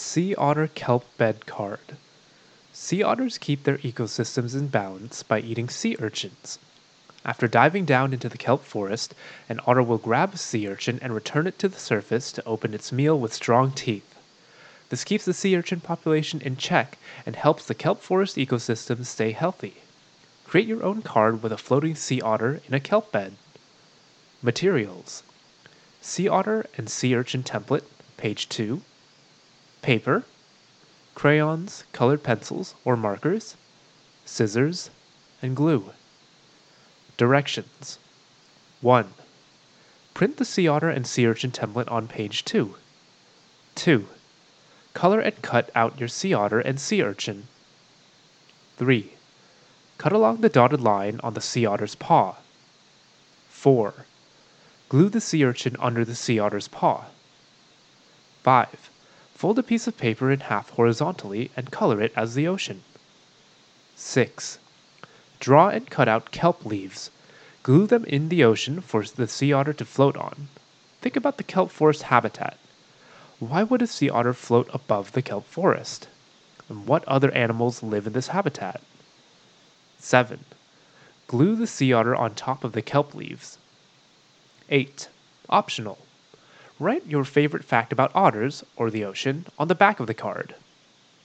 Sea otter kelp bed card. Sea otters keep their ecosystems in balance by eating sea urchins. After diving down into the kelp forest, an otter will grab a sea urchin and return it to the surface to open its meal with strong teeth. This keeps the sea urchin population in check and helps the kelp forest ecosystem stay healthy. Create your own card with a floating sea otter in a kelp bed. Materials: sea otter and sea urchin template, page 2, paper, crayons, colored pencils or markers, scissors, and glue. Directions: 1. Print the sea otter and sea urchin template on page 2. 2. Color and cut out your sea otter and sea urchin. 3. Cut along the dotted line on the sea otter's paw. 4. Glue the sea urchin under the sea otter's paw. 5. Fold a piece of paper in half horizontally and color it as the ocean. 6. Draw and cut out kelp leaves. Glue them in the ocean for the sea otter to float on. Think about the kelp forest habitat. Why would a sea otter float above the kelp forest? And what other animals live in this habitat? 7. Glue the sea otter on top of the kelp leaves. 8. Optional. Write your favorite fact about otters, or the ocean, on the back of the card.